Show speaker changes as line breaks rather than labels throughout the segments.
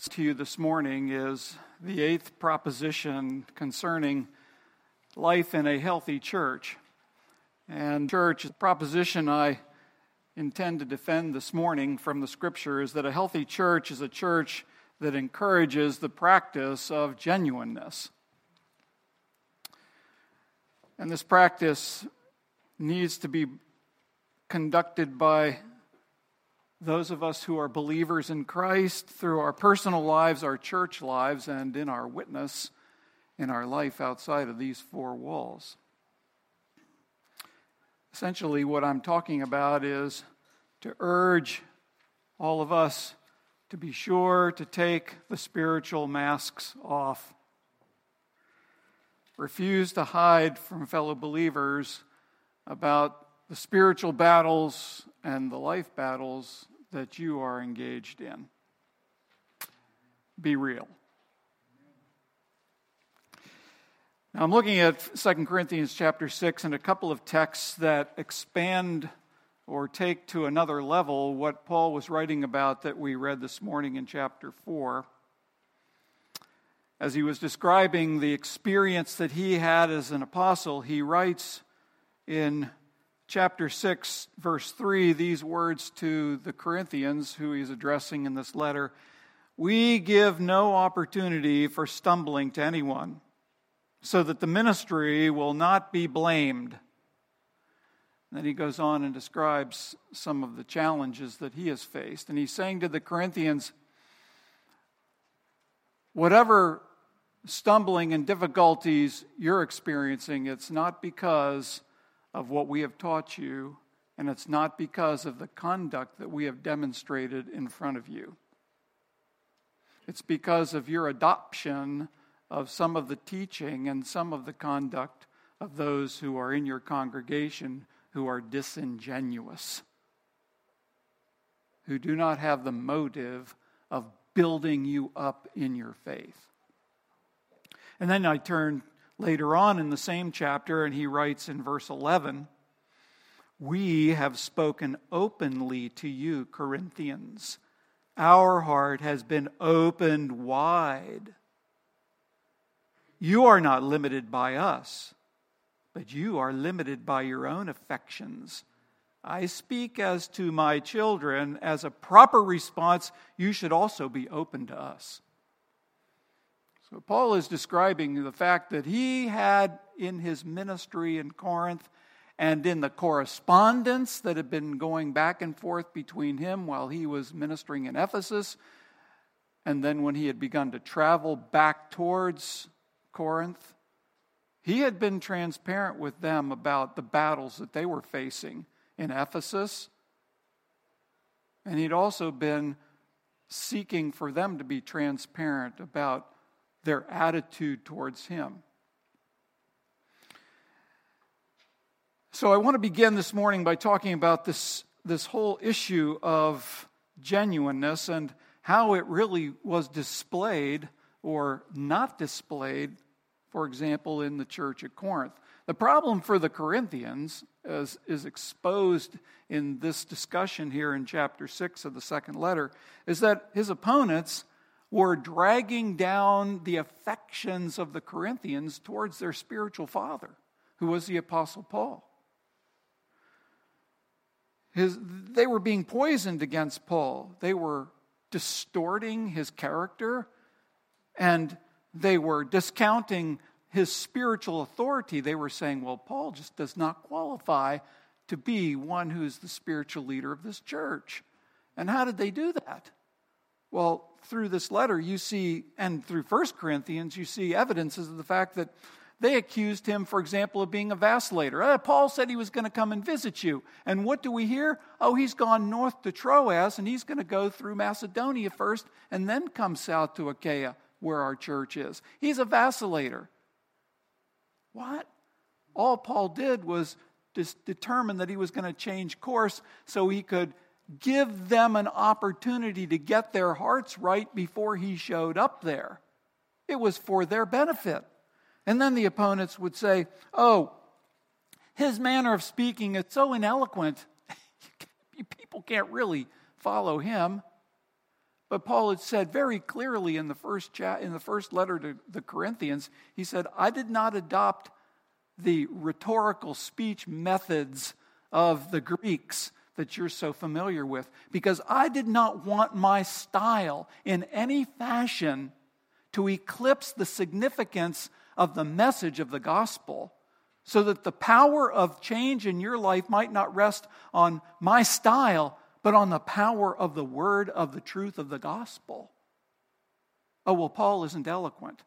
to you this morning is the eighth proposition concerning life in a healthy church. And church, the proposition I intend to defend this morning from the Scripture is that a healthy church is a church that encourages the practice of genuineness. And this practice needs to be conducted by those of us who are believers in Christ through our personal lives, our church lives, and in our witness in our life outside of these four walls. Essentially, what I'm talking about is to urge all of us to be sure to take the spiritual masks off. Refuse to hide from fellow believers about the spiritual battles and the life battles that you are engaged in. Be real. Now I'm looking at 2 Corinthians chapter 6 and a couple of texts that expand or take to another level what Paul was writing about that we read this morning in chapter 4. As he was describing the experience that he had as an apostle, he writes in chapter 6, verse 3, these words to the Corinthians, who he's addressing in this letter: "We give no opportunity for stumbling to anyone, so that the ministry will not be blamed." And then he goes on and describes some of the challenges that he has faced. And he's saying to the Corinthians, whatever stumbling and difficulties you're experiencing, it's not because of what we have taught you, and it's not because of the conduct that we have demonstrated in front of you. It's because of your adoption of some of the teaching and some of the conduct of those who are in your congregation who are disingenuous, who do not have the motive of building you up in your faith. And then I turn later on in the same chapter, and he writes in verse 11, "We have spoken openly to you, Corinthians. Our heart has been opened wide. You are not limited by us, but you are limited by your own affections. I speak as to my children. As a proper response, you should also be open to us." So Paul is describing the fact that he had in his ministry in Corinth and in the correspondence that had been going back and forth between him while he was ministering in Ephesus, and then when he had begun to travel back towards Corinth, he had been transparent with them about the battles that they were facing in Ephesus, and he'd also been seeking for them to be transparent about their attitude towards him. So I want to begin this morning by talking about this whole issue of genuineness and how it really was displayed or not displayed, for example, in the church at Corinth. The problem for the Corinthians, as is exposed in this discussion here in chapter 6 of the second letter, is that his opponents were dragging down the affections of the Corinthians towards their spiritual father, who was the Apostle Paul. They were being poisoned against Paul. They were distorting his character, and they were discounting his spiritual authority. They were saying, well, Paul just does not qualify to be one who's the spiritual leader of this church. And how did they do that? Well, through this letter you see, and through 1 Corinthians, you see evidences of the fact that they accused him, for example, of being a vacillator. Paul said he was going to come and visit you. And what do we hear? Oh, he's gone north to Troas, and he's going to go through Macedonia first, and then come south to Achaia, where our church is. He's a vacillator. What? All Paul did was just determine that he was going to change course so he could give them an opportunity to get their hearts right before he showed up there. It was for their benefit. And then the opponents would say, oh, his manner of speaking is so ineloquent, people can't really follow him. But Paul had said very clearly in the first letter to the Corinthians, he said, I did not adopt the rhetorical speech methods of the Greeks that you're so familiar with, because I did not want my style in any fashion to eclipse the significance of the message of the gospel, so that the power of change in your life might not rest on my style, but on the power of the word of the truth of the gospel. Oh, well, Paul isn't eloquent.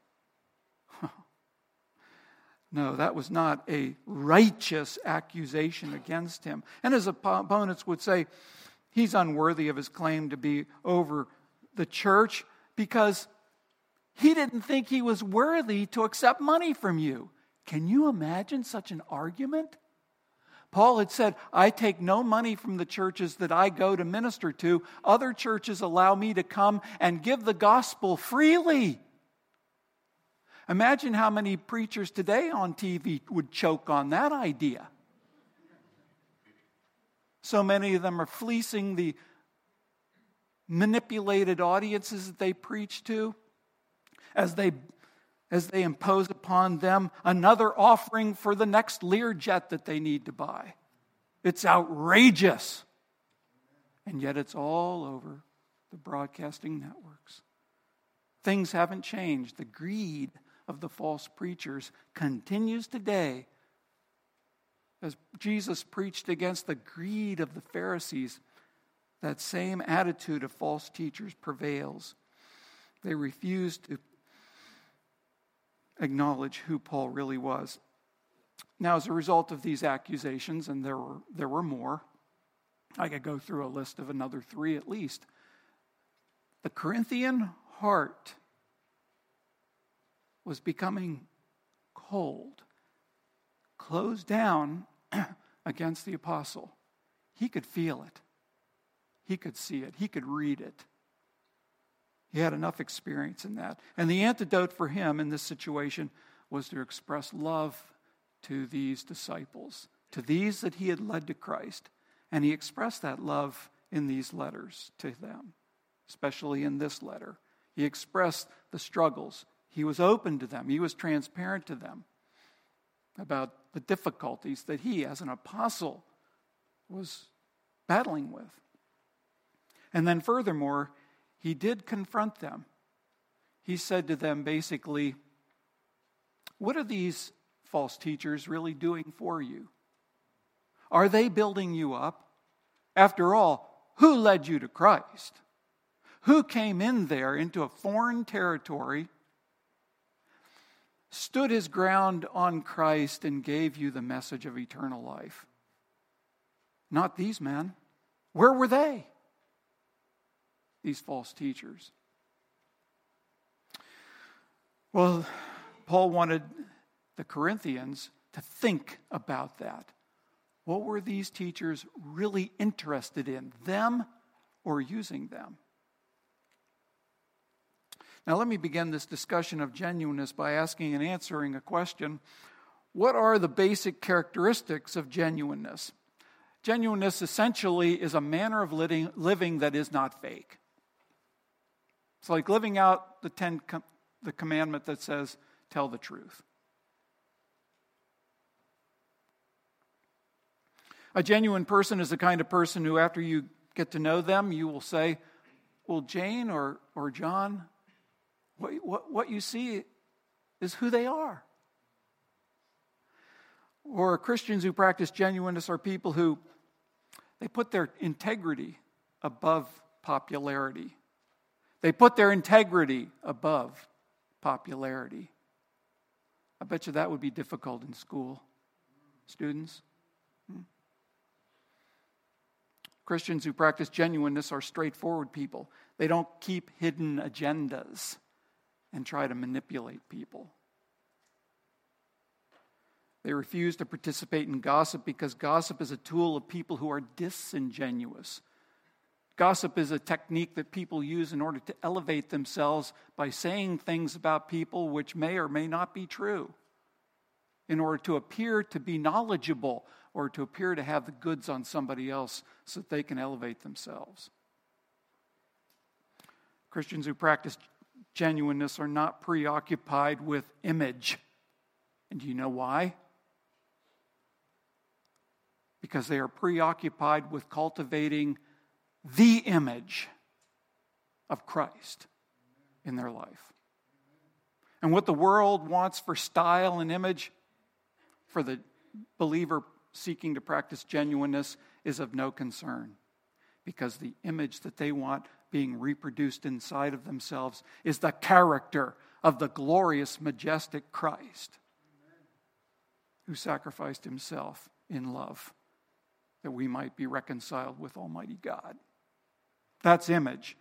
No, that was not a righteous accusation against him. And his opponents would say, he's unworthy of his claim to be over the church because he didn't think he was worthy to accept money from you. Can you imagine such an argument? Paul had said, I take no money from the churches that I go to minister to. Other churches allow me to come and give the gospel freely. Imagine how many preachers today on TV would choke on that idea. So many of them are fleecing the manipulated audiences that they preach to as they impose upon them another offering for the next Learjet that they need to buy. It's outrageous. And yet it's all over the broadcasting networks. Things haven't changed. The greed of the false preachers continues today. As Jesus preached against the greed of the Pharisees, that same attitude of false teachers prevails. They refuse to acknowledge who Paul really was. Now, as a result of these accusations, and there were more, I could go through a list of another 3 at least. The Corinthian heart was becoming cold, closed down against the apostle. He could feel it. He could see it. He could read it. He had enough experience in that. And the antidote for him in this situation was to express love to these disciples, to these that he had led to Christ. And he expressed that love in these letters to them, especially in this letter. He expressed the struggles. He was open to them. He was transparent to them about the difficulties that he, as an apostle, was battling with. And then furthermore, he did confront them. He said to them basically, what are these false teachers really doing for you? Are they building you up? After all, who led you to Christ? Who came in there into a foreign territory, stood his ground on Christ, and gave you the message of eternal life? Not these men. Where were they? These false teachers. Well, Paul wanted the Corinthians to think about that. What were these teachers really interested in, them or using them? Now let me begin this discussion of genuineness by asking and answering a question. What are the basic characteristics of genuineness? Genuineness essentially is a manner of living that is not fake. It's like living out the commandment that says, tell the truth. A genuine person is the kind of person who, after you get to know them, you will say, well, Jane or John, what you see is who they are. Or Christians who practice genuineness are people who, they put their integrity above popularity. They put their integrity above popularity. I bet you that would be difficult in school. Students? Christians who practice genuineness are straightforward people. They don't keep hidden agendas and try to manipulate people. They refuse to participate in gossip because gossip is a tool of people who are disingenuous. Gossip is a technique that people use in order to elevate themselves by saying things about people which may or may not be true, in order to appear to be knowledgeable or to appear to have the goods on somebody else so that they can elevate themselves. Christians who practice genuineness are not preoccupied with image. And do you know why? Because they are preoccupied with cultivating the image of Christ in their life. And what the world wants for style and image, for the believer seeking to practice genuineness, is of no concern. Because the image that they want being reproduced inside of themselves is the character of the glorious, majestic Christ, who sacrificed himself in love that we might be reconciled with Almighty God. That's image.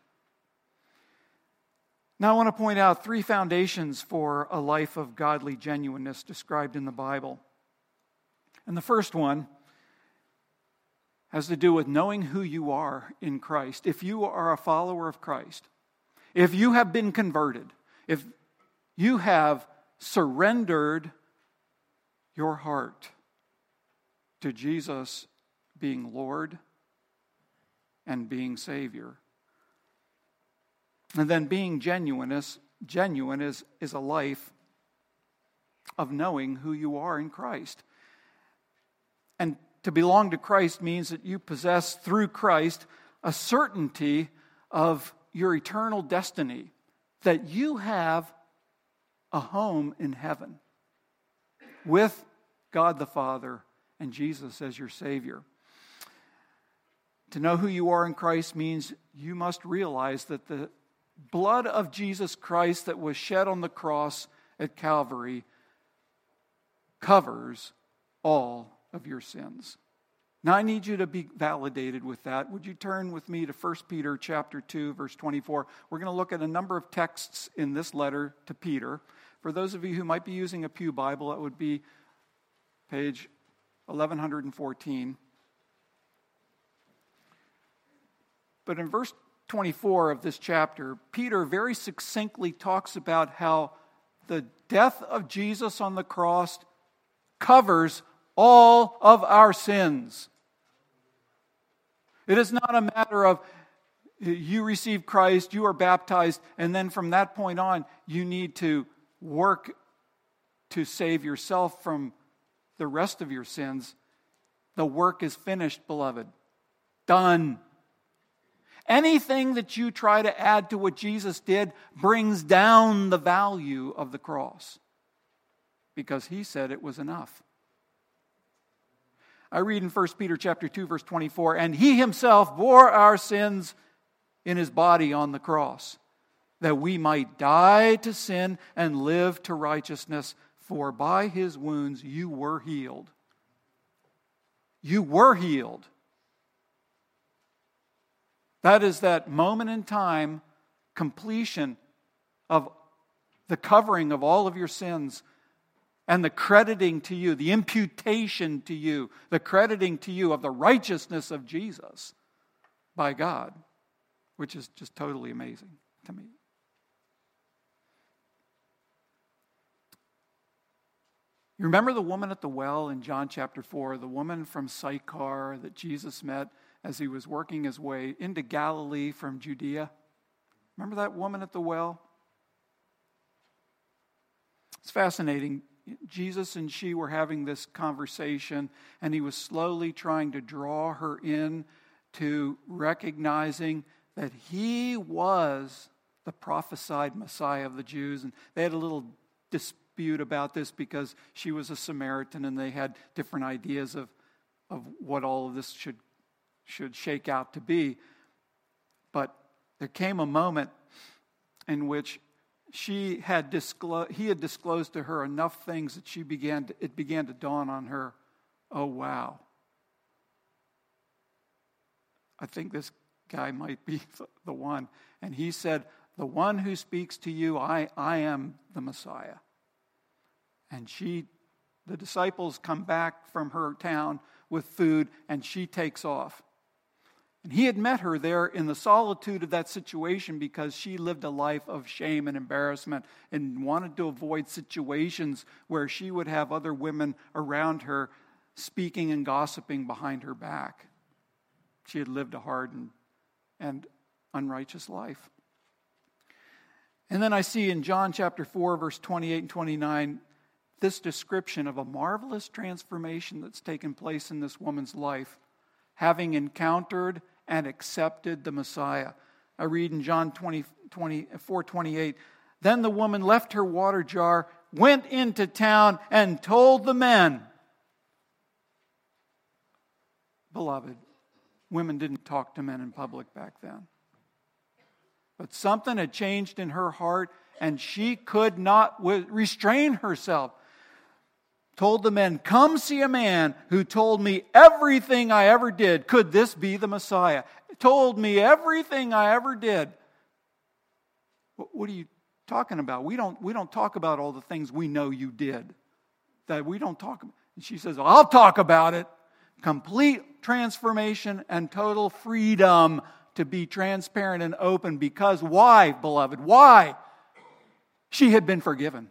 Now I want to point out 3 foundations for a life of godly genuineness described in the Bible. And the first one has to do with knowing who you are in Christ. If you are a follower of Christ, if you have been converted, if you have surrendered your heart to Jesus being Lord and being Savior, and then being genuine is a life of knowing who you are in Christ. And to belong to Christ means that you possess through Christ a certainty of your eternal destiny, that you have a home in heaven with God the Father and Jesus as your Savior. To know who you are in Christ means you must realize that the blood of Jesus Christ that was shed on the cross at Calvary covers all of your sins. Now I need you to be validated with that. Would you turn with me to 1 Peter chapter 2, verse 24. We're going to look at a number of texts in this letter to Peter. For those of you who might be using a Pew Bible, it would be page 1114. But in verse 24 of this chapter, Peter very succinctly talks about how the death of Jesus on the cross covers all of our sins. It is not a matter of you receive Christ, you are baptized, and then from that point on, you need to work to save yourself from the rest of your sins. The work is finished, beloved. Done. Anything that you try to add to what Jesus did brings down the value of the cross, because he said it was enough. I read in 1 Peter chapter 2, verse 24, and he himself bore our sins in his body on the cross, that we might die to sin and live to righteousness, for by his wounds you were healed. You were healed. That is that moment in time, completion of the covering of all of your sins, and the crediting to you, the imputation to you, the crediting to you of the righteousness of Jesus by God, which is just totally amazing to me. You remember the woman at the well in John chapter 4, the woman from Sychar that Jesus met as he was working his way into Galilee from Judea? Remember that woman at the well? It's fascinating. Jesus and she were having this conversation, and he was slowly trying to draw her in to recognizing that he was the prophesied Messiah of the Jews. And they had a little dispute about this because she was a Samaritan, and they had different ideas of what all of this should shake out to be. But there came a moment in which he had disclosed to her enough things that it began to dawn on her, oh wow, I think this guy might be the one. And he said, the one who speaks to you, I am the Messiah. And the disciples come back from her town with food, and she takes off. And he had met her there in the solitude of that situation because she lived a life of shame and embarrassment and wanted to avoid situations where she would have other women around her speaking and gossiping behind her back. She had lived a hard and unrighteous life. And then I see in John chapter 4, verse 28 and 29, this description of a marvelous transformation that's taken place in this woman's life, having encountered and accepted the Messiah. I read in John 4:28, then the woman left her water jar, went into town, and told the men. Beloved, women didn't talk to men in public back then. But something had changed in her heart, and she could not restrain herself. Told the men, come see a man who told me everything I ever did. Could this be the Messiah? Told me everything I ever did. What are you talking about? We don't talk about all the things we know you did. That we don't talk about. And she says, I'll talk about it. Complete transformation and total freedom to be transparent and open. Because why, beloved? Why? She had been forgiven.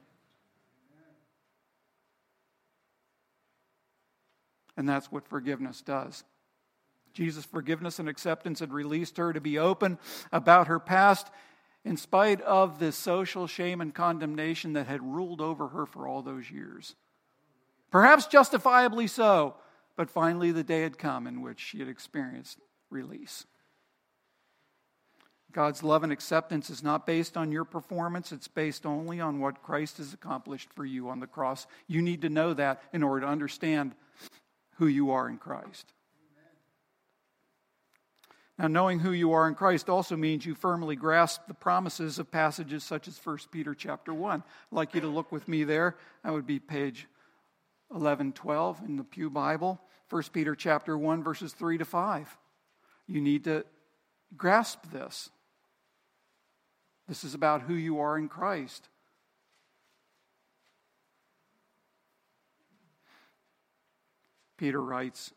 And that's what forgiveness does. Jesus' forgiveness and acceptance had released her to be open about her past in spite of the social shame and condemnation that had ruled over her for all those years. Perhaps justifiably so, but finally the day had come in which she had experienced release. God's love and acceptance is not based on your performance. It's based only on what Christ has accomplished for you on the cross. You need to know that in order to understand who you are in Christ. Now, knowing who you are in Christ also means you firmly grasp the promises of passages such as 1 Peter chapter 1. I'd like you to look with me there. That would be page 1112 in the Pew Bible. 1 Peter chapter 1, verses 3 to 5. You need to grasp this. This is about who you are in Christ. Peter writes,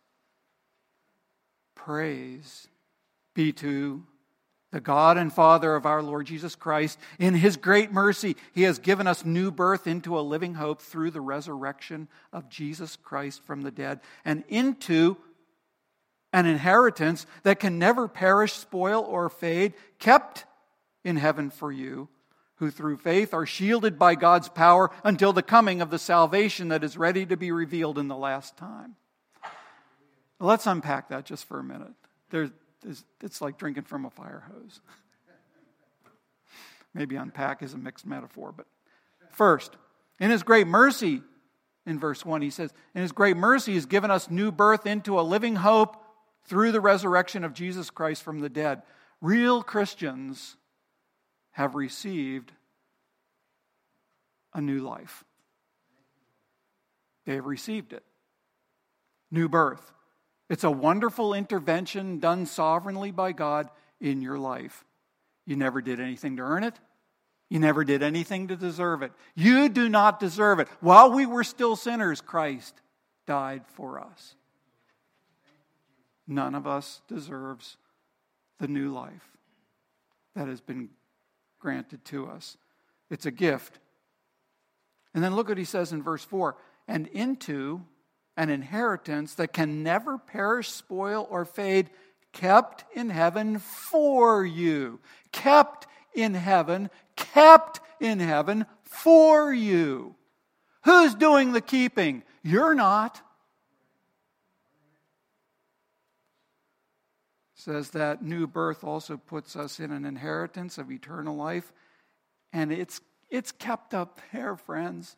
praise be to the God and Father of our Lord Jesus Christ. In His great mercy, He has given us new birth into a living hope through the resurrection of Jesus Christ from the dead, and into an inheritance that can never perish, spoil, or fade, kept in heaven for you, who through faith are shielded by God's power until the coming of the salvation that is ready to be revealed in the last time. Let's unpack that just for a minute. It's like drinking from a fire hose. Maybe unpack is a mixed metaphor, but first, in His great mercy, in verse 1, He says, in His great mercy, He's given us new birth into a living hope through the resurrection of Jesus Christ from the dead. Real Christians have received a new life. They have received it. New birth. It's a wonderful intervention done sovereignly by God in your life. You never did anything to earn it. You never did anything to deserve it. You do not deserve it. While we were still sinners, Christ died for us. None of us deserves the new life that has been granted to us. It's a gift. And then look what He says in verse 4. And into an inheritance that can never perish, spoil, or fade, kept in heaven for you. Kept in heaven for you. Who's doing the keeping? You're not. Says that new birth also puts us in an inheritance of eternal life. And it's kept up there, friends,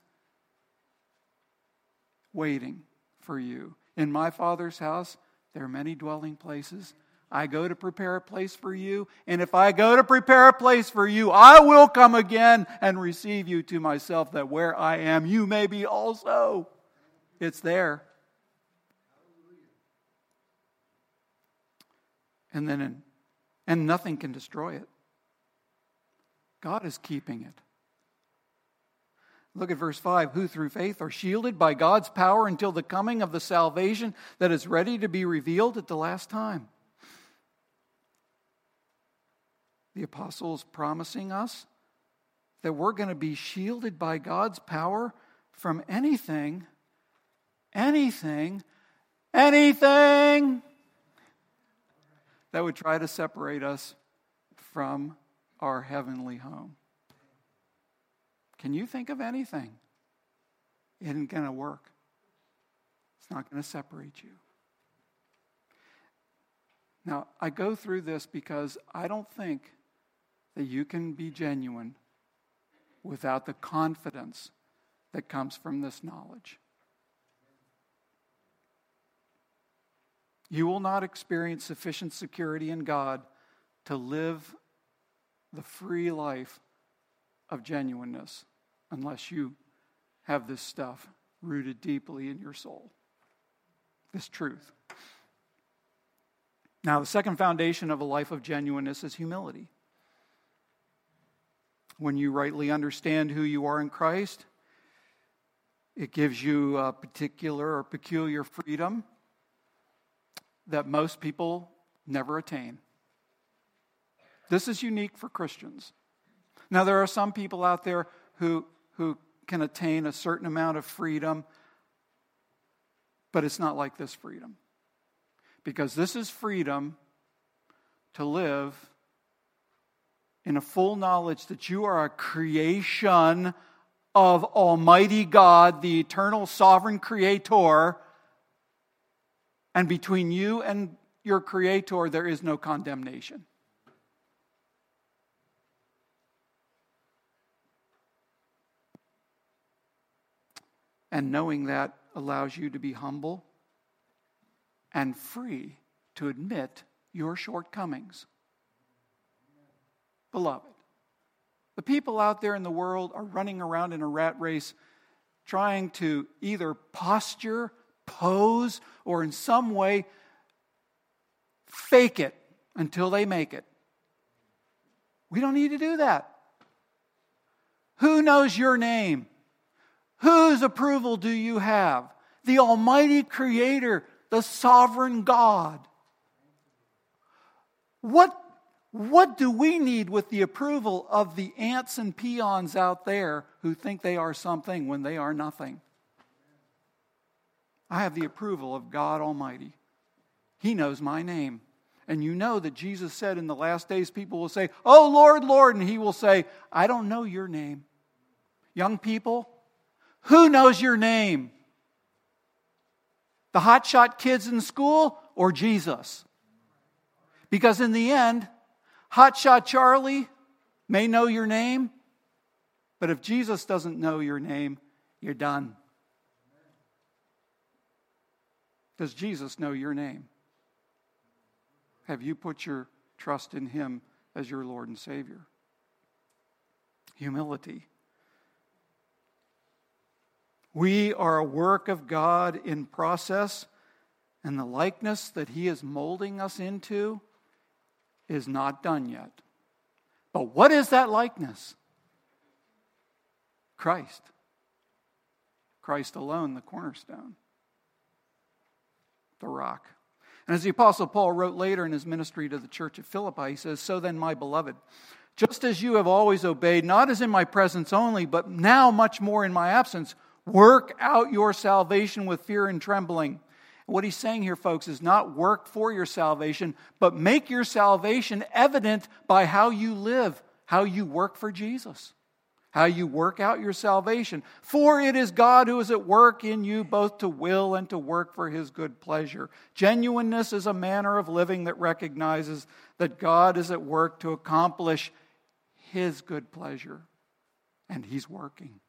waiting for you. In my Father's house, there are many dwelling places. I go to prepare a place for you. And if I go to prepare a place for you, I will come again and receive you to myself, that where I am, you may be also. It's there. And nothing can destroy it. God is keeping it. Look at verse 5. Who through faith are shielded by God's power until the coming of the salvation that is ready to be revealed at the last time. The apostle is promising us that we're going to be shielded by God's power from anything that would try to separate us from our heavenly home. Can you think of anything? It isn't going to work. It's not going to separate you. Now, I go through this because I don't think that you can be genuine without the confidence that comes from this knowledge. You will not experience sufficient security in God to live the free life of genuineness unless you have this stuff rooted deeply in your soul. This truth. Now, the second foundation of a life of genuineness is humility. When you rightly understand who you are in Christ, it gives you a particular or peculiar freedom that most people never attain. This is unique for Christians. Now, there are some people out there who can attain a certain amount of freedom, but it's not like this freedom. Because this is freedom to live in a full knowledge that you are a creation of Almighty God, the eternal sovereign Creator, and between you and your Creator there is no condemnation. And knowing that allows you to be humble and free to admit your shortcomings. Beloved, the people out there in the world are running around in a rat race trying to either posture, pose, or in some way fake it until they make it. We don't need to do that. Who knows your name? Whose approval do you have? The Almighty Creator, the sovereign God. What do we need with the approval of the ants and peons out there who think they are something when they are nothing? I have the approval of God Almighty. He knows my name. And you know that Jesus said in the last days people will say, "Oh Lord, Lord," and He will say, "I don't know your name." Young people, who knows your name? The hotshot kids in school or Jesus? Because in the end, hotshot Charlie may know your name, but if Jesus doesn't know your name, you're done. Does Jesus know your name? Have you put your trust in Him as your Lord and Savior? Humility. We are a work of God in process, and the likeness that He is molding us into is not done yet. But what is that likeness? Christ. Christ alone, the cornerstone. The rock. And as the Apostle Paul wrote later in his ministry to the church at Philippi, he says, "So then, my beloved, just as you have always obeyed, not as in my presence only, but now much more in my absence, work out your salvation with fear and trembling." What he's saying here, folks, is not work for your salvation, but make your salvation evident by how you live, how you work for Jesus, how you work out your salvation. For it is God who is at work in you both to will and to work for His good pleasure. Genuineness is a manner of living that recognizes that God is at work to accomplish His good pleasure, and He's working.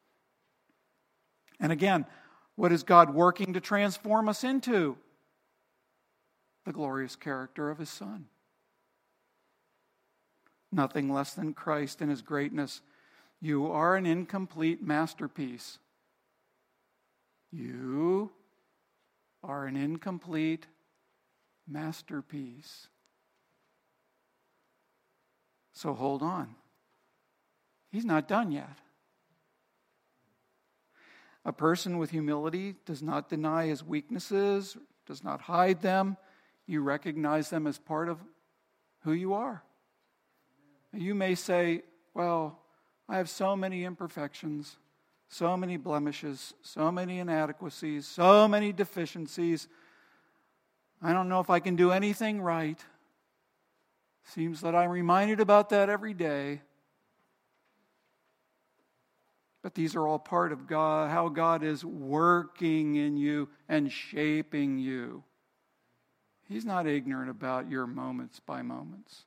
And again, what is God working to transform us into? The glorious character of His Son. Nothing less than Christ in His greatness. You are an incomplete masterpiece. You are an incomplete masterpiece. So hold on. He's not done yet. A person with humility does not deny his weaknesses, does not hide them. You recognize them as part of who you are. You may say, "Well, I have so many imperfections, so many blemishes, so many inadequacies, so many deficiencies. I don't know if I can do anything right. Seems that I'm reminded about that every day." But these are all part of God, how God is working in you and shaping you. He's not ignorant about your moments by moments.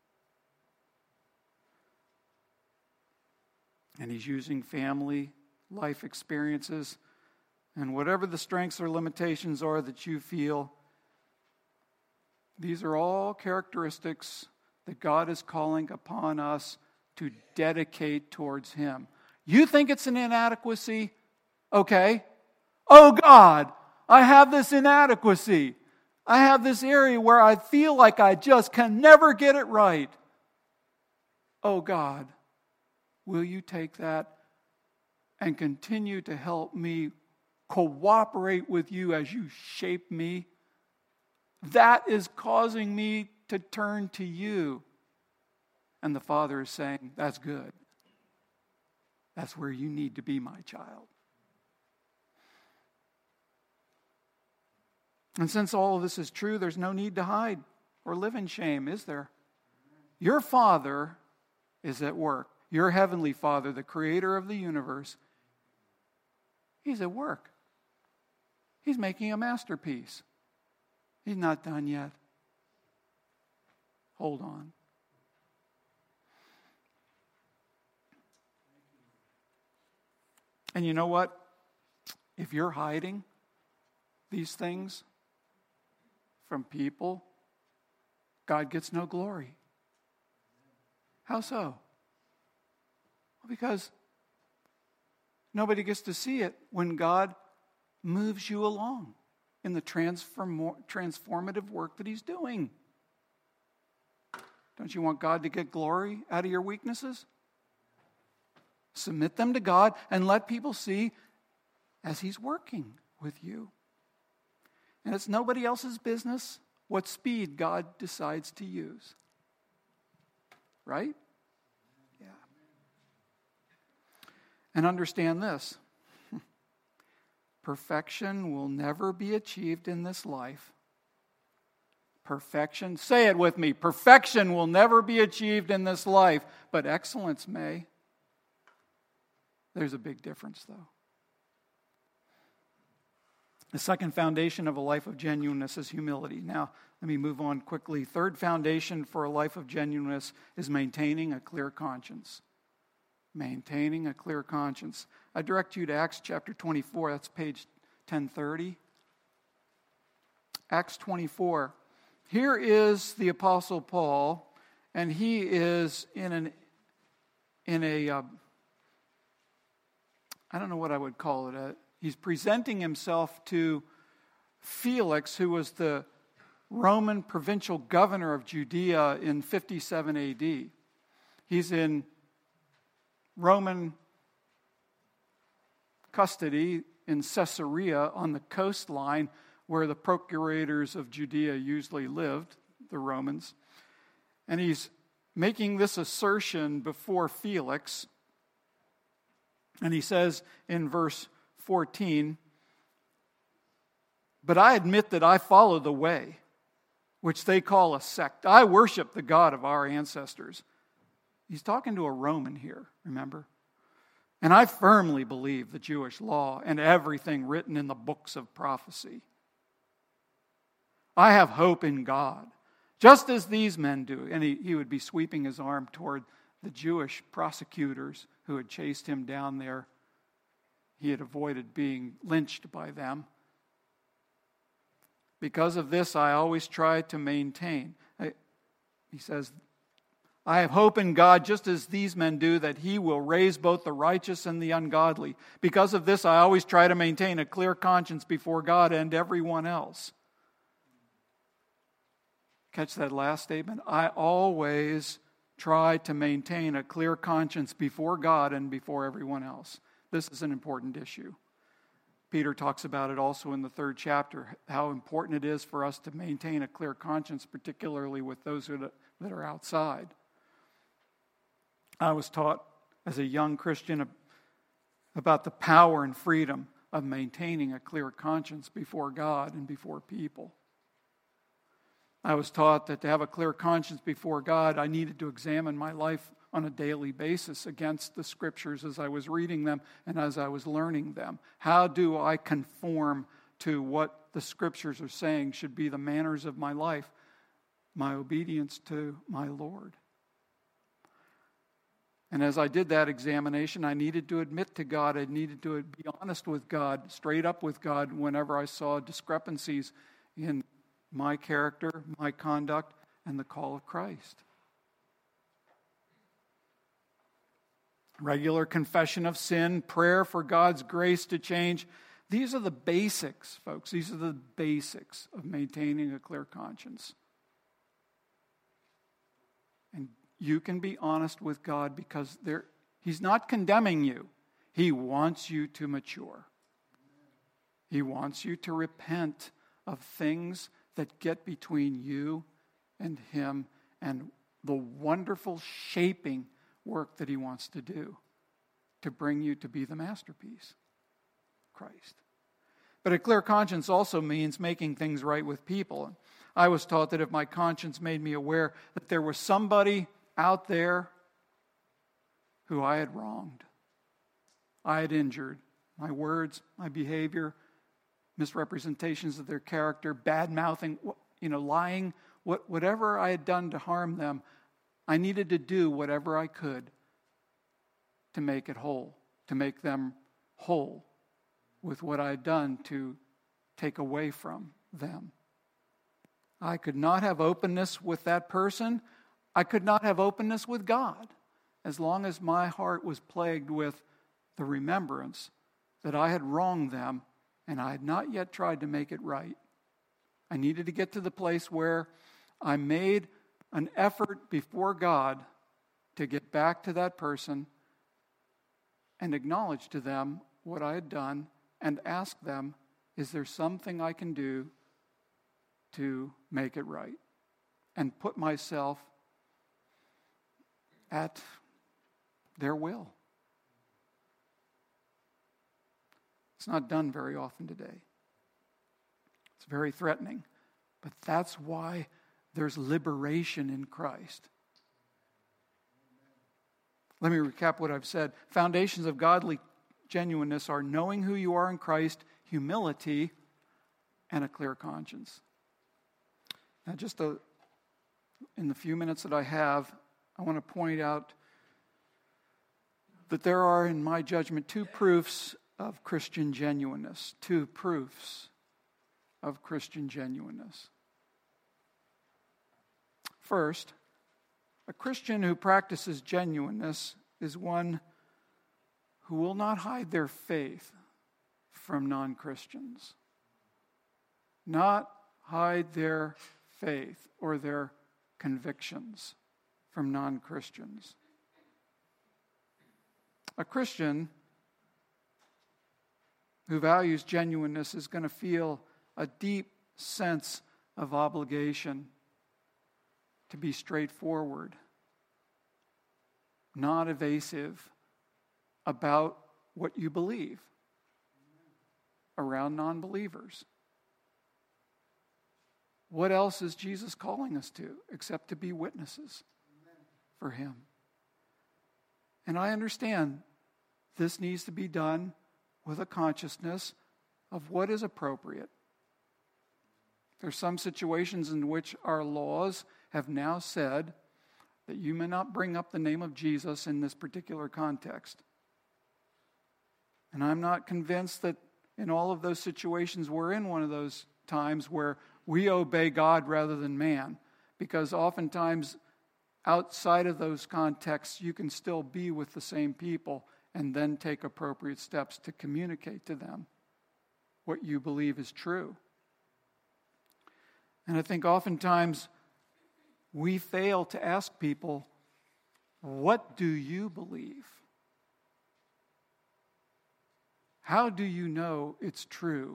And He's using family, life experiences, and whatever the strengths or limitations are that you feel, these are all characteristics that God is calling upon us to dedicate towards Him. You think it's an inadequacy? Okay. Oh God, I have this inadequacy. I have this area where I feel like I just can never get it right. Oh God, will you take that and continue to help me cooperate with you as you shape me? That is causing me to turn to you. And the Father is saying, that's good. That's where you need to be, my child. And since all of this is true, there's no need to hide or live in shame, is there? Your Father is at work. Your Heavenly Father, the Creator of the universe, He's at work. He's making a masterpiece. He's not done yet. Hold on. And you know what? If you're hiding these things from people, God gets no glory. How so? Well, because nobody gets to see it when God moves you along in the transformative work that He's doing. Don't you want God to get glory out of your weaknesses? Submit them to God and let people see as He's working with you. And it's nobody else's business what speed God decides to use. Right? Yeah. And understand this. Perfection will never be achieved in this life. Perfection, say it with me, perfection will never be achieved in this life, but excellence may. There's a big difference, though. The second foundation of a life of genuineness is humility. Now, let me move on quickly. Third foundation for a life of genuineness is maintaining a clear conscience. Maintaining a clear conscience. I direct you to Acts chapter 24. That's page 1030. Acts 24. Here is the Apostle Paul, and he is in a I don't know what I would call it. He's presenting himself to Felix, who was the Roman provincial governor of Judea in 57 AD. He's in Roman custody in Caesarea on the coastline where the procurators of Judea usually lived, the Romans. And he's making this assertion before Felix. And he says in verse 14, "But I admit that I follow the way, which they call a sect. I worship the God of our ancestors." He's talking to a Roman here, remember? "And I firmly believe the Jewish law and everything written in the books of prophecy. I have hope in God, just as these men do." And he would be sweeping his arm toward the Jewish prosecutors who had chased him down there. He had avoided being lynched by them. "Because of this, I always try to maintain." He says, "I have hope in God, just as these men do, that He will raise both the righteous and the ungodly. Because of this, I always try to maintain a clear conscience before God and everyone else." Catch that last statement? I always try to maintain a clear conscience before God and before everyone else. This is an important issue. Peter talks about it also in the 3rd chapter, how important it is for us to maintain a clear conscience, particularly with those that are outside. I was taught as a young Christian about the power and freedom of maintaining a clear conscience before God and before people. I was taught that to have a clear conscience before God, I needed to examine my life on a daily basis against the Scriptures as I was reading them and as I was learning them. How do I conform to what the Scriptures are saying should be the manners of my life, my obedience to my Lord? And as I did that examination, I needed to admit to God, I needed to be honest with God, straight up with God, whenever I saw discrepancies in my character, my conduct, and the call of Christ. Regular confession of sin, prayer for God's grace to change. These are the basics, folks. These are the basics of maintaining a clear conscience. And you can be honest with God because He's not condemning you. He wants you to mature. He wants you to repent of things that get between you and Him and the wonderful shaping work that He wants to do to bring you to be the masterpiece, Christ. But a clear conscience also means making things right with people. I was taught that if my conscience made me aware that there was somebody out there who I had wronged, I had injured, my words, my behavior, misrepresentations of their character, bad-mouthing, lying, whatever I had done to harm them, I needed to do whatever I could to make it whole, to make them whole with what I had done to take away from them. I could not have openness with that person. I could not have openness with God as long as my heart was plagued with the remembrance that I had wronged them and I had not yet tried to make it right. I needed to get to the place where I made an effort before God to get back to that person and acknowledge to them what I had done and ask them, is there something I can do to make it right? And put myself at their will. It's not done very often today. It's very threatening. But that's why there's liberation in Christ. Let me recap what I've said. Foundations of godly genuineness are knowing who you are in Christ, humility, and a clear conscience. Now, in the few minutes that I have, I want to point out that there are, in my judgment, two proofs of Christian genuineness. Two proofs of Christian genuineness. First, a Christian who practices genuineness is one who will not hide their faith from non-Christians. Not hide their faith or their convictions from non-Christians. A Christian who values genuineness is going to feel a deep sense of obligation to be straightforward, not evasive about what you believe around non-believers. What else is Jesus calling us to except to be witnesses for Him? And I understand this needs to be done with a consciousness of what is appropriate. There's some situations in which our laws have now said that you may not bring up the name of Jesus in this particular context. And I'm not convinced that in all of those situations we're in one of those times where we obey God rather than man. Because oftentimes outside of those contexts you can still be with the same people and then take appropriate steps to communicate to them what you believe is true. And I think oftentimes we fail to ask people, what do you believe? How do you know it's true?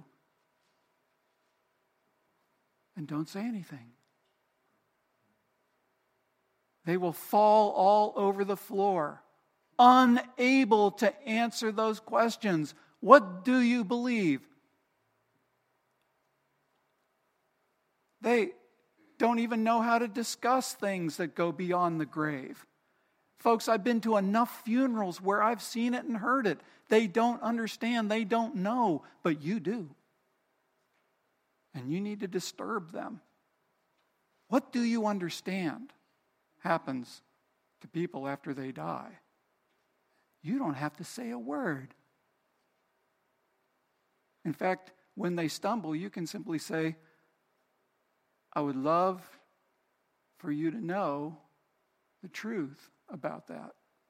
And don't say anything. They will fall all over the floor, unable to answer those questions. What do you believe? They don't even know how to discuss things that go beyond the grave. Folks, I've been to enough funerals where I've seen it and heard it. They don't understand, they don't know, but you do. And you need to disturb them. What do you understand happens to people after they die? You don't have to say a word. In fact, when they stumble, you can simply say, I would love for you to know the truth about that.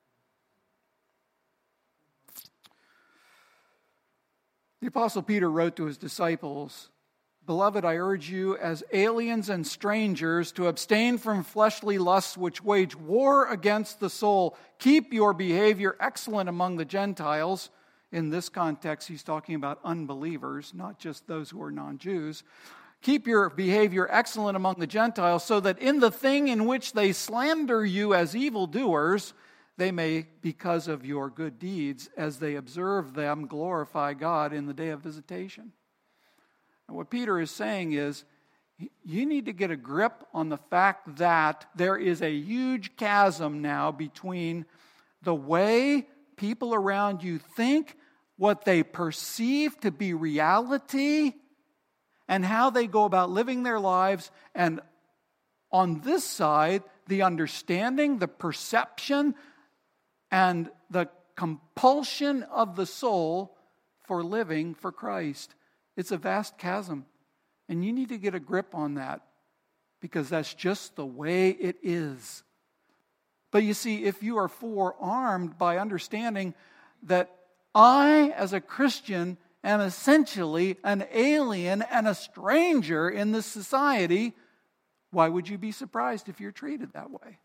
The Apostle Peter wrote to his disciples, Beloved, I urge you as aliens and strangers to abstain from fleshly lusts which wage war against the soul. Keep your behavior excellent among the Gentiles. In this context, he's talking about unbelievers, not just those who are non-Jews. Keep your behavior excellent among the Gentiles, so that in the thing in which they slander you as evildoers, they may, because of your good deeds, as they observe them, glorify God in the day of visitation. And what Peter is saying is, you need to get a grip on the fact that there is a huge chasm now between the way people around you think, what they perceive to be reality, and how they go about living their lives, and on this side, the understanding, the perception, and the compulsion of the soul for living for Christ. It's a vast chasm, and you need to get a grip on that, because that's just the way it is. But you see, if you are forearmed by understanding that I, as a Christian, am essentially an alien and a stranger in this society, why would you be surprised if you're treated that way?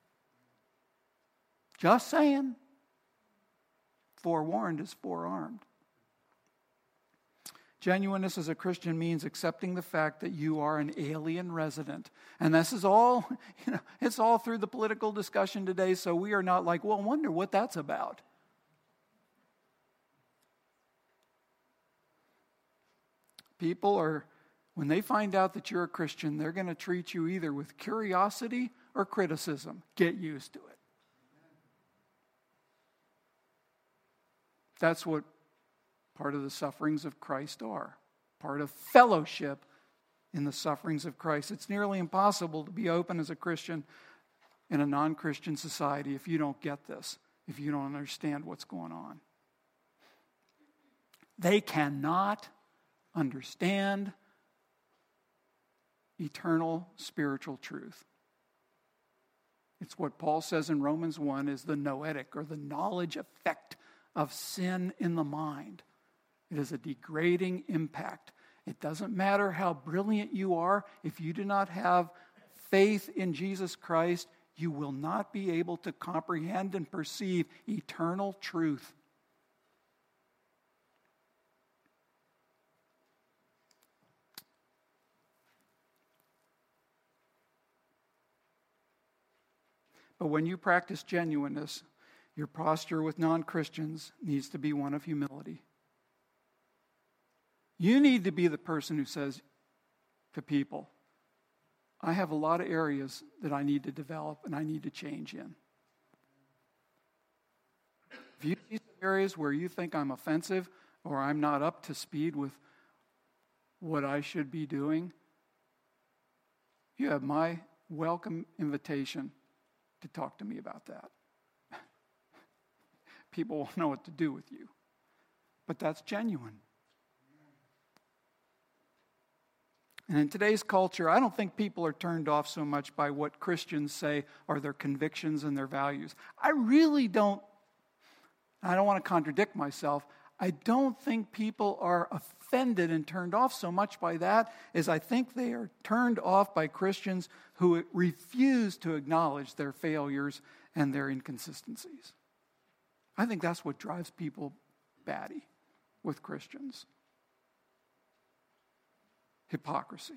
Just saying. Forewarned is forearmed. Genuineness as a Christian means accepting the fact that you are an alien resident. And this is all, it's all through the political discussion today, so we are not like, well, I wonder what that's about. People are, when they find out that you're a Christian, they're going to treat you either with curiosity or criticism. Get used to it. That's what part of the sufferings of Christ are. Part of fellowship in the sufferings of Christ. It's nearly impossible to be open as a Christian in a non-Christian society if you don't get this, if you don't understand what's going on. They cannot understand eternal spiritual truth. It's what Paul says in Romans 1 is the noetic, or the knowledge effect of sin in the mind. It is a degrading impact. It doesn't matter how brilliant you are. If you do not have faith in Jesus Christ, you will not be able to comprehend and perceive eternal truth. But when you practice genuineness, your posture with non-Christians needs to be one of humility. You need to be the person who says to people, I have a lot of areas that I need to develop and I need to change in. If you see some areas where you think I'm offensive or I'm not up to speed with what I should be doing, you have my welcome invitation to talk to me about that. People won't know what to do with you. But that's genuine. And in today's culture, I don't think people are turned off so much by what Christians say are their convictions and their values. I really don't, I don't want to contradict myself, I don't think people are offended and turned off so much by that as I think they are turned off by Christians who refuse to acknowledge their failures and their inconsistencies. I think that's what drives people batty with Christians. Hypocrisy.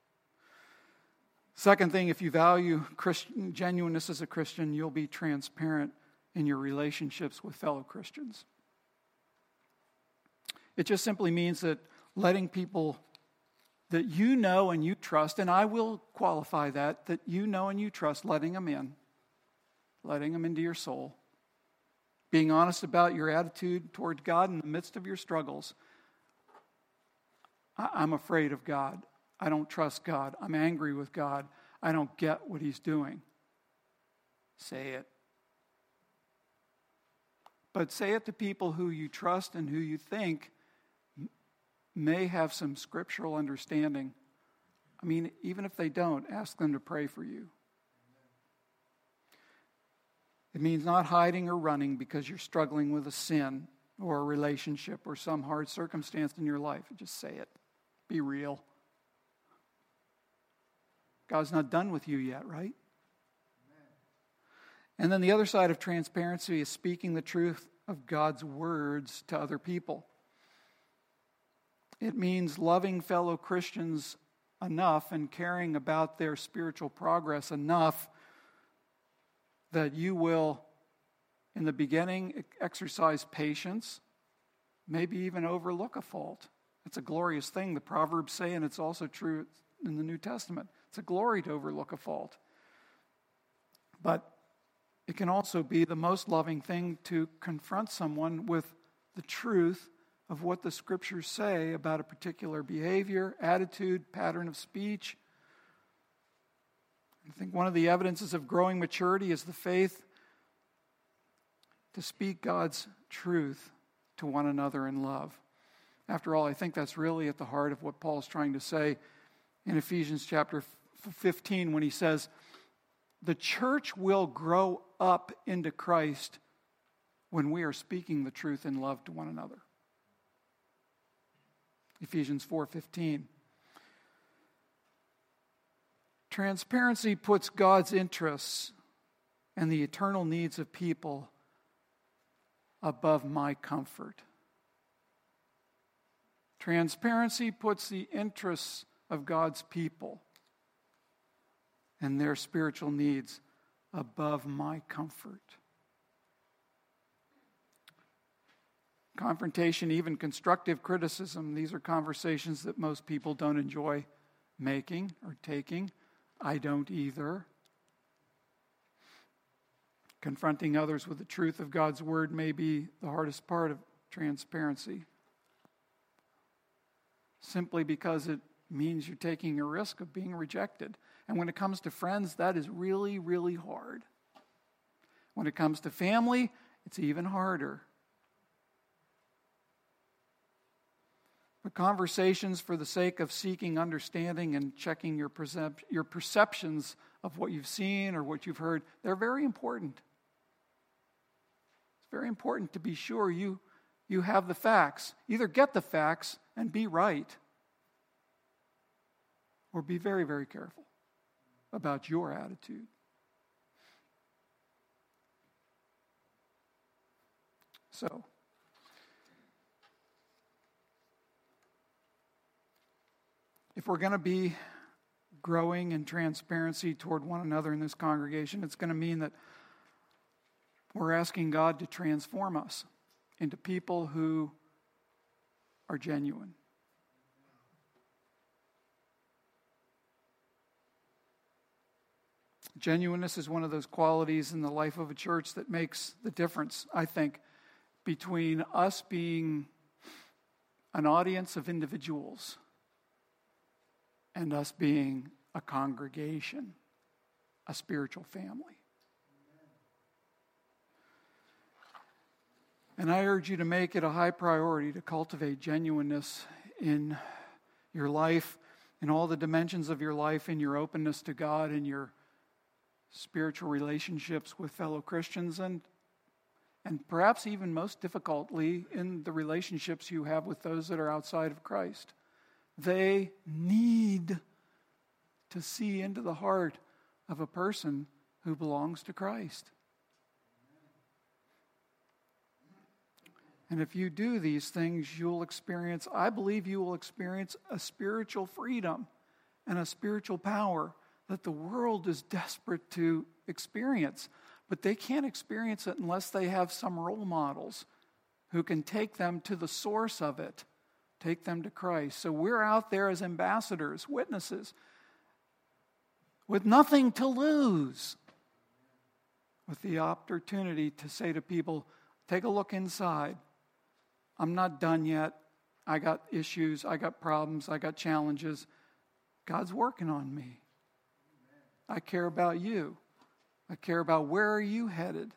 Second thing, if you value genuineness as a Christian, you'll be transparent in your relationships with fellow Christians. It just simply means that letting people that you know and you trust, and I will qualify that you know and you trust, letting them in. letting them into your soul, being honest about your attitude toward God in the midst of your struggles. I'm afraid of God. I don't trust God. I'm angry with God. I don't get what he's doing. Say it. But say it to people who you trust and who you think may have some scriptural understanding. I mean, even if they don't, ask them to pray for you. It means not hiding or running because you're struggling with a sin or a relationship or some hard circumstance in your life. Just say it. Be real. God's not done with you yet, right? And then the other side of transparency is speaking the truth of God's words to other people. It means loving fellow Christians enough and caring about their spiritual progress enough that you will, in the beginning, exercise patience, maybe even overlook a fault. It's a glorious thing. The Proverbs say, and it's also true in the New Testament, it's a glory to overlook a fault. But it can also be the most loving thing to confront someone with the truth of what the Scriptures say about a particular behavior, attitude, pattern of speech. I think one of the evidences of growing maturity is the faith to speak God's truth to one another in love. After all, I think that's really at the heart of what Paul's trying to say in Ephesians chapter 15 when he says, the church will grow up into Christ when we are speaking the truth in love to one another. Ephesians 4:15. Transparency puts God's interests and the eternal needs of people above my comfort. Transparency puts the interests of God's people and their spiritual needs above my comfort. Confrontation, even constructive criticism, these are conversations that most people don't enjoy making or taking. I don't either. Confronting others with the truth of God's word may be the hardest part of transparency, simply because it means you're taking a risk of being rejected. And when it comes to friends, that is really, really hard. When it comes to family, it's even harder. But conversations for the sake of seeking understanding and checking your perceptions of what you've seen or what you've heard, they're very important. It's very important to be sure you have the facts. Either get the facts and be right, or be very, very careful about your attitude. So, if we're going to be growing in transparency toward one another in this congregation, it's going to mean that we're asking God to transform us into people who are genuine. Genuineness is one of those qualities in the life of a church that makes the difference, I think, between us being an audience of individuals and us being a congregation, a spiritual family. And I urge you to make it a high priority to cultivate genuineness in your life, in all the dimensions of your life, in your openness to God, in your spiritual relationships with fellow Christians, and perhaps even most difficultly in the relationships you have with those that are outside of Christ. They need to see into the heart of a person who belongs to Christ. And if you do these things, I believe you will experience a spiritual freedom and a spiritual power that the world is desperate to experience. But they can't experience it unless they have some role models who can take them to the source of it, take them to Christ. So we're out there as ambassadors, witnesses, with nothing to lose. with the opportunity to say to people, take a look inside. I'm not done yet. I got issues, I got problems, I got challenges. God's working on me. I care about you. I care about where are you headed.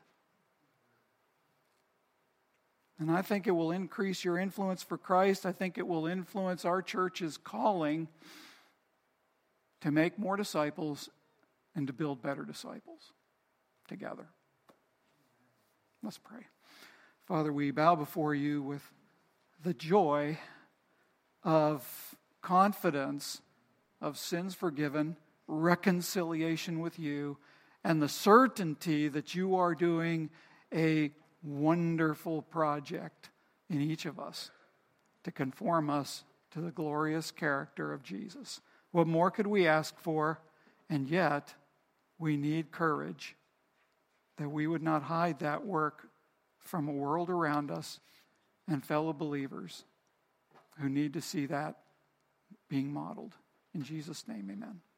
And I think it will increase your influence for Christ. I think it will influence our church's calling to make more disciples and to build better disciples together. Let's pray. Father, we bow before you with the joy of confidence of sins forgiven, reconciliation with you, and the certainty that you are doing a wonderful project in each of us to conform us to the glorious character of Jesus. What more could we ask for? And yet, we need courage that we would not hide that work from a world around us and fellow believers who need to see that being modeled. In Jesus' name, amen.